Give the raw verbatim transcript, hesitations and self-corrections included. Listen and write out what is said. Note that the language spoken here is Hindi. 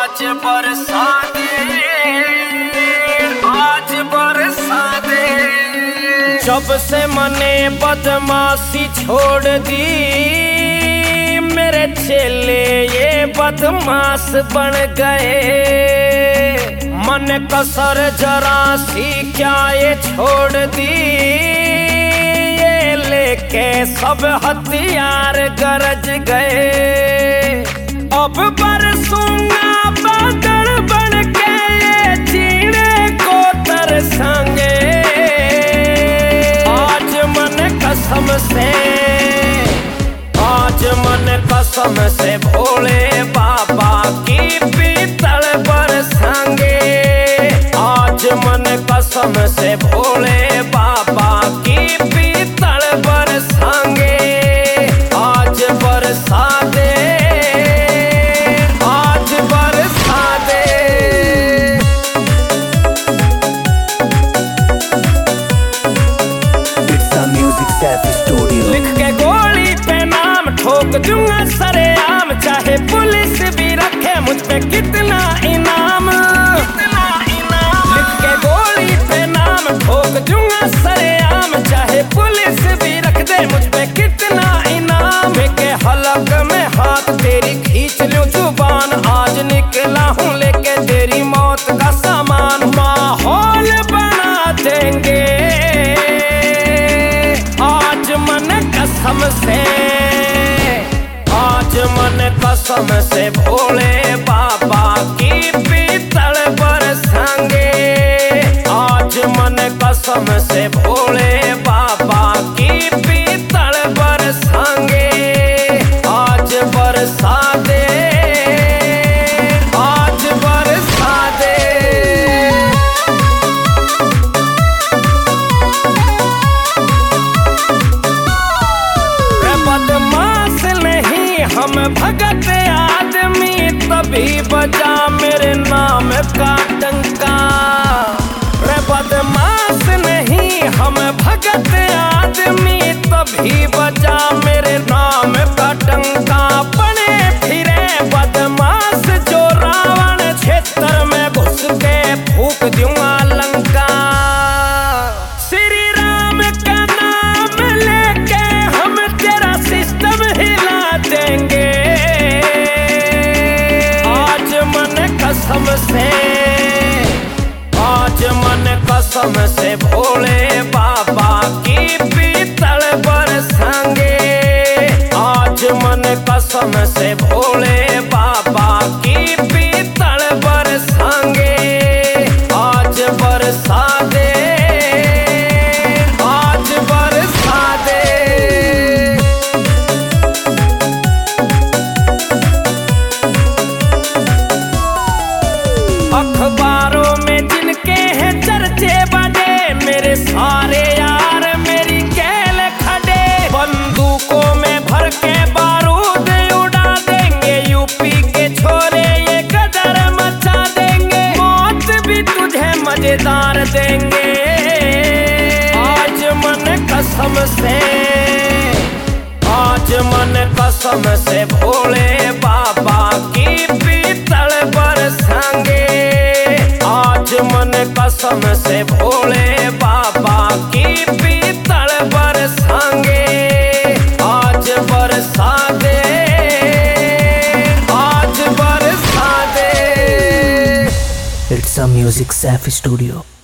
आज बरसा दे, आज बरसा दे। जब से मने बदमाशी छोड़ दी, मेरे चेले ये बदमाश बन गए। मन कसर जरा सी क्या ये छोड़ दी, ये लेके सब हथियार गरज गए। अब बरसूंगा बादल बन के, ये जीने को तरसांगे। आज मन कसम से, आज मन कसम से भोले बाबा की पीतल बरसांगे। आज मन कसम से भोले बाबा की पीतल बरसांगे। आज बरसा दे, आज बरसा दे। It's a music set studio. लिख के गोली पे नाम ठोक दूंगा सरेआम, चाहे पुलिस भी रखे मुझ पे कितना इनाम, कितना इनाम। लिख के गोली पे नाम ठोक दूंगा सरेआम, चाहे पुलिस भी रख दे मुझ पे कितना इनाम। के हलक में हाथ तेरी खींच लूं जुबान, आज निकला हूँ लेके तेरी मौत का सामान। माहौल बना देंगे आज मन कसम से, आज मन कसम से भोले बाबा की पीतल बरसांगे। आज मन कसम से भोले बाबा की पीतल बरसांगे। आज बरसा दे, आज बरसा दे। बदमाश नहीं हम भगत आदमी, तभी बजा मेरे नाम का डंका। रे बदमाश नहीं हम भगत आदमी, तभी बजा मेरे नाम का डंका। बने फिरे बदमाश जो रावण, क्षेत्र में घुस के फूक दूंगा लंका। श्री राम का नाम लेके हम तेरा सिस्टम हिला देंगे। आज मन कसम से, आज मन कसम से भोले बाबा की पीतल बरसांगे। आज मन कसम से भोले बाबा की पीतल बरसांगे। आज बरसा दे, आज बरसा दे। अखबारों में जिनके हैं चर्चे बड़े, मेरे सारे यार मेरी कैल खड़े। बंदूकों में भर के बारूद उड़ा देंगे, यूपी के छोरे ये गदर मचा देंगे। मौत भी तुझे मजेदार देंगे। आज मन कसम से, आज मन कसम से भोले बाबा की पीतल बरसांगे। आज मन कसम से भोले बाबा की पीतल बरसांगे। आज बरसा दे, आज बरसा दे। It's a music set studio.